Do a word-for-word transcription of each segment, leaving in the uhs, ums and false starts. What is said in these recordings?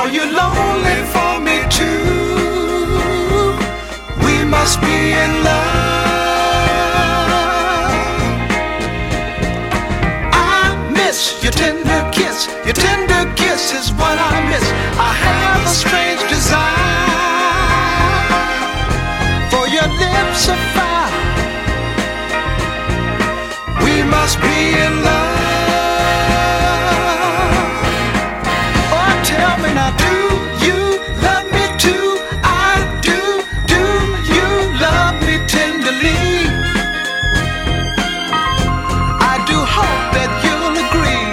Are you lonely for me too? We must be in love. I miss your tender kiss. Your tender kiss is what I miss. I have a strange desire for your lips of fire. We must be in love. Oh, tell me now, do you love me too? I do. Do you love me tenderly? I do hope that you'll agree.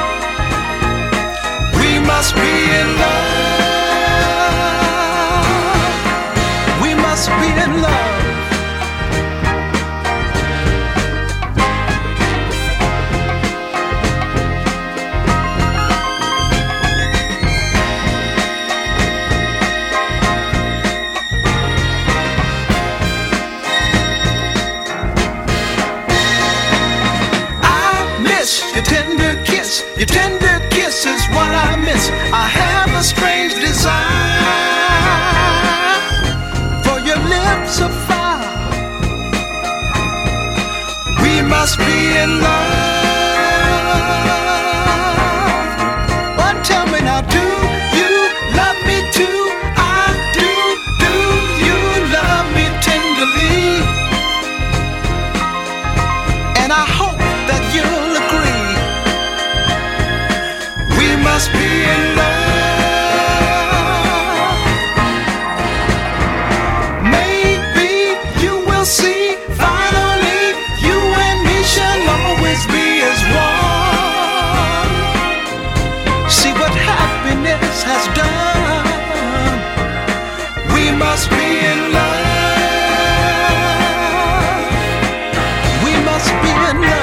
We must be in love. We must be in love. Your tender kiss, your tender kiss is what I miss. I have a strange desire for your lips of fire. We must be in love. But tell me now, do you love me too? I do. Do you love me tenderly? And I hope that you'll agree. We must be in love. Maybe you will see, finally, you and me shall always be as one. See what happiness has done. We must be in love. We must be in love.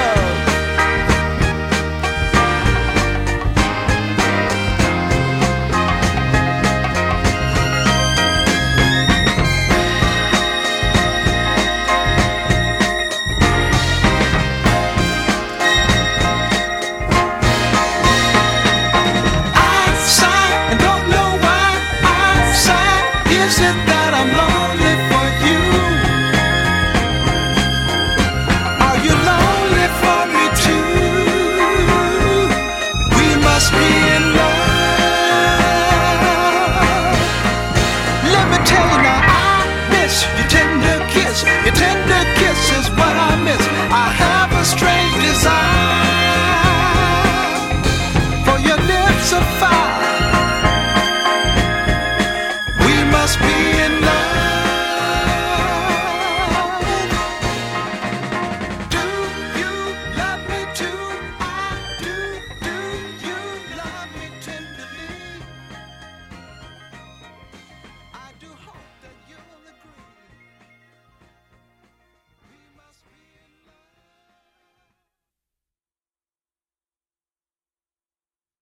Is it that I'm lonely for you? Are you lonely for me too? We must be in love. Let me tell you now, I miss your tender kiss. Your tender kiss is what I miss. I have a strange desire for your lips of fire.